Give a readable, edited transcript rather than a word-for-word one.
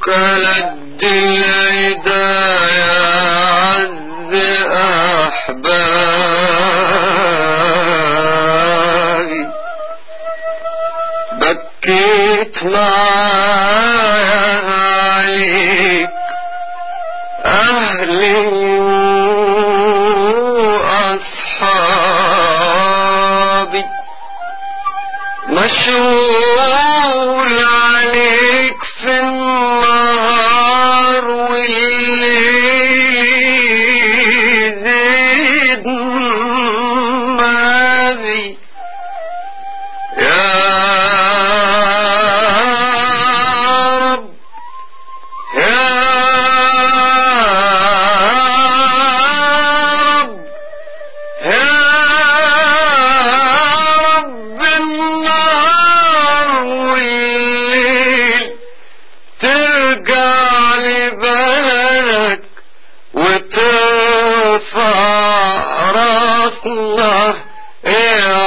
لد العدا يا عز أحبابي بكيت معايا عليك أهلي وأصحابي مشغول عليك في النهار والليل زيد ماذي يا رب يا رب يا رب النهار والليل ترجع لبلدك وترفع راسنا يا